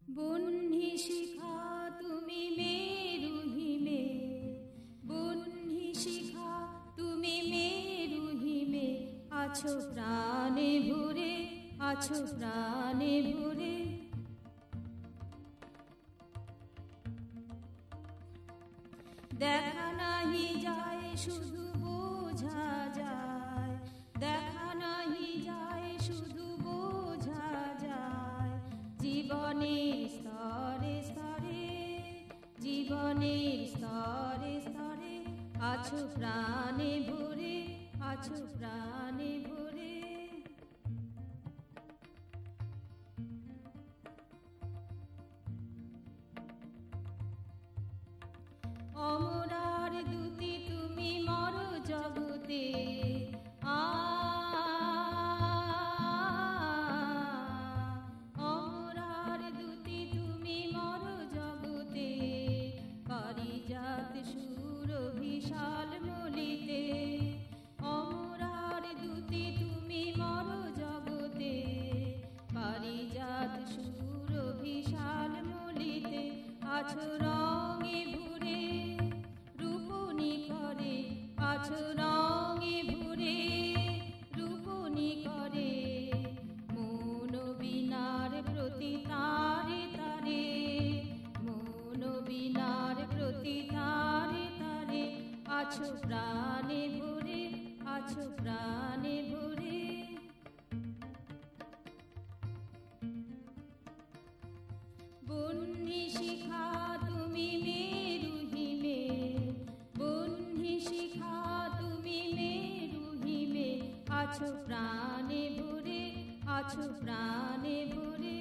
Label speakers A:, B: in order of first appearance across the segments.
A: বহ্নি শিখা তুমি মেরু হিমে, বহ্নি শিখা তুমি মেরু হিমে, আছো প্রাণে ভরে, আছো প্রাণে ভরে। দেখা নাহি যায় শুধু বোঝা যায়, দেখা নাহি যায় শুধু বোঝা যায়। জীবনের স্তরে স্তরে, জীবনের স্তরে স্তরে, আছো প্রাণে ভরে, আছো প্রাণে ভরে। অমরার দূতি তুমি মর জগতে, অমরার দূতি তুমি মর জগতে। পারিজাত সুর বিশাল মলিতে, অমরার দূতি তুমি মর জগতে। পারিজাত সুর বিশাল মলিতে, আছো রঙে ভরে, রূপনি করে, আছো রঙে ভরে, রূপনি করে। মন বিনার প্রতি তারে তারে, মন বিনার প্রতি তারে তারে, আছো প্রাণে ভরে, আছো প্রাণে ভরে। বহ্নি শিখা তুমি মেরু হিমে, বহ্নি শিখা তুমি মেরু হিমে, আছো প্রাণে ভরে, আছো প্রাণে ভরে।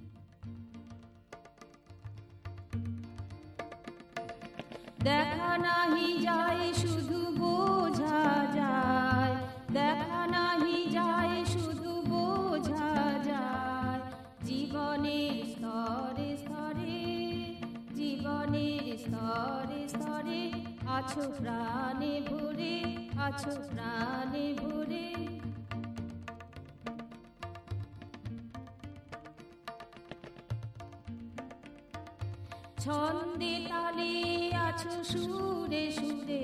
A: দেখা নাহি যায় শুধু বোঝা যায়, দেখা নাহি যায় শুধু বোঝা যায়। জীবনের স্তরে স্তরে, জীবনের স্তরে স্তরে, আছো প্রাণে ভরে, আছো প্রাণে ভরে। ছন্দে তালে আছো সুরে সুরে,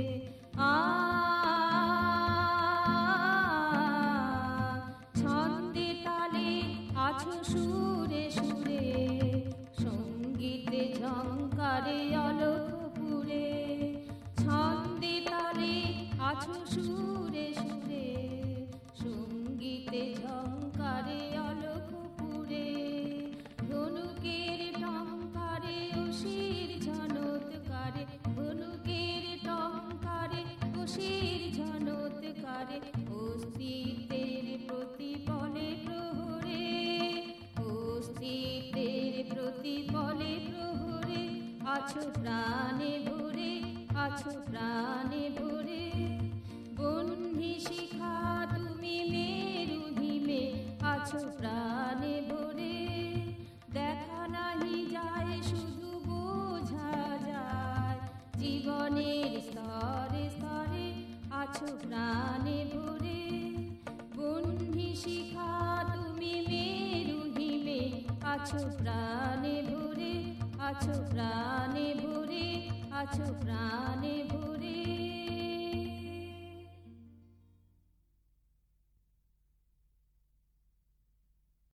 A: ছন্দে তালে আছো সুরে সুরে। সঙ্গীতে ঝংকারে অলোকপুরে, ছন্দে তালে আছো সুরে সুরে। সঙ্গীতে ঝংকারে অলোকপুরে। ধনুকের টঙ্কারে অসির ঝনৎকারে, ধনুকের টঙ্কারে অসির ঝনৎকারে। অস্তিত্বের প্রতিপলে প্রহরে, অস্তিত্বের প্রতিপলে প্রহরে, আছো প্রাণে ভরে, আছো প্রাণে ভরে। বহ্নি শিখা তুমি মেরু হিমে, আছো প্রাণে ভরে। দেখা নাহি যায় শুধু বোঝা যায়, জীবনের স্তরে স্তরে, আছো প্রাণে ভরে। বহ্নি শিখা তুমি মেরু হিমে, আছো প্রাণে ভরে, আছো প্রাণে ভরে, আছো প্রাণে ভরে।